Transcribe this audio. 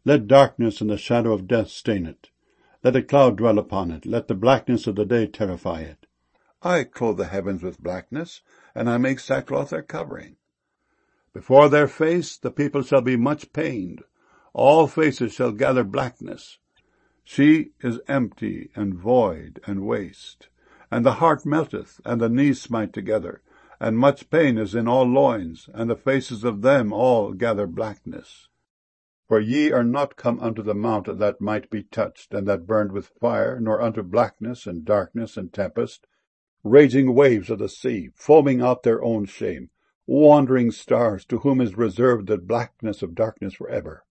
Let darkness and the shadow of death stain it. Let a cloud dwell upon it. Let the blackness of the day terrify it. I clothe the heavens with blackness, and I make sackcloth their covering. Before their face the people shall be much pained. All faces shall gather blackness. She is empty and void and waste. And the heart melteth, and the knees smite together. And much pain is in all loins, and the faces of them all gather blackness. For ye are not come unto the mount that might be touched, and that burned with fire, nor unto blackness and darkness and tempest, raging waves of the sea, foaming out their own shame, wandering stars, to whom is reserved the blackness of darkness for ever.